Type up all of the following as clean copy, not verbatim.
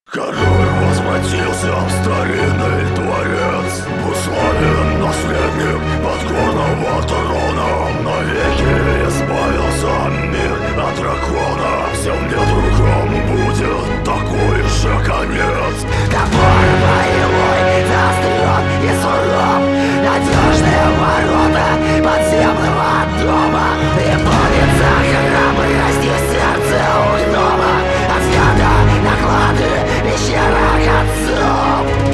Король возвратился в старинный дворец, Буславин, наследник подгорного трона. Навеки избавился мир от дракона. Всем недругам будет такой же конец. Топор боевой заострен и суров, надежные ворота подземного дома. И борется храбрости сердце у гнома. От взгляда наклады пещера отцов.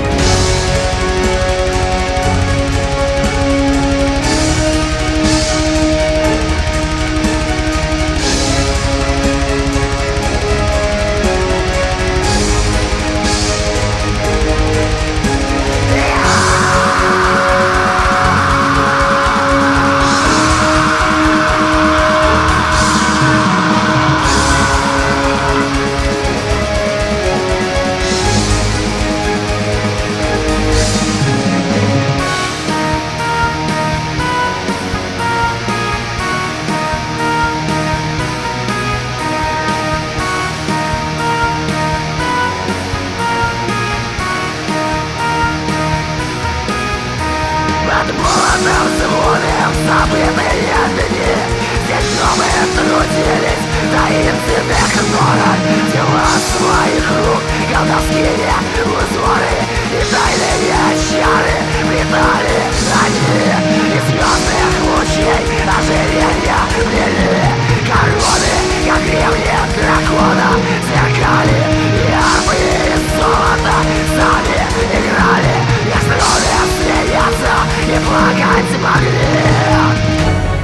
Под молотом звоном забытые дни. Здесь гномы трудились в таинственных норах. Дела своих рук, колдовские узоры и тайные чары плетали они. Из звездных лучей ожерелья плели. Короны, как гребни дракона, сверкали. И арфы из золота сами играли. Их струны смеяться и плакать могли.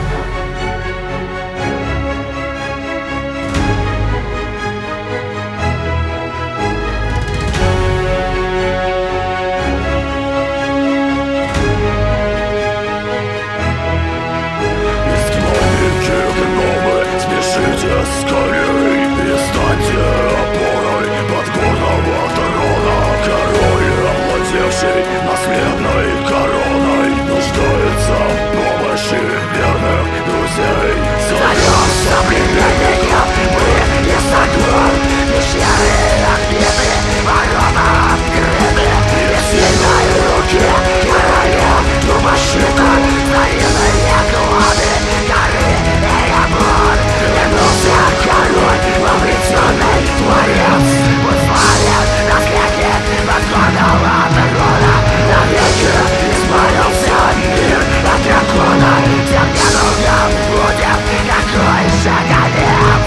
Скорей и станьте опорой подгорного трона. Король, овладевший наследной короной, нуждается в помощи верных друзей. Зовем соплеменников, мы не согласны. Пещеры отбиты, ворота открыты. И в сильной руке короля трубощита старинные клады горы Эребон. Вернулся король в обретенный дворец. Буславин, наследник подгорного трона. Навеки избавился мир от дракона. Всем недругам будет такой же конец.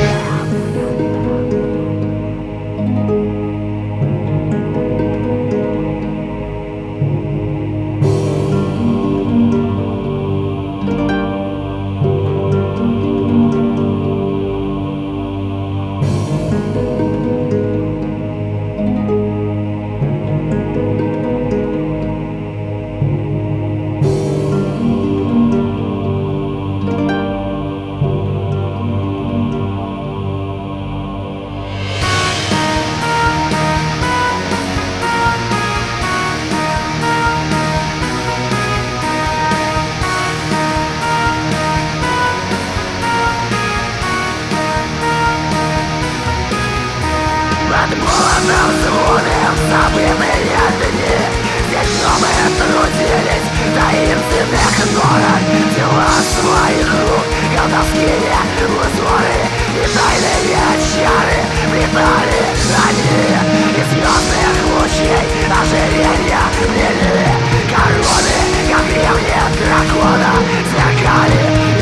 Под молотом звоном забытые дни. Здесь гномы трудились в таинственных норах. Дела своих рук, колдовские узоры и тайные чары плетали они. Из звездных лучей ожерелья плели. Короны, как гребни дракона, сверкали.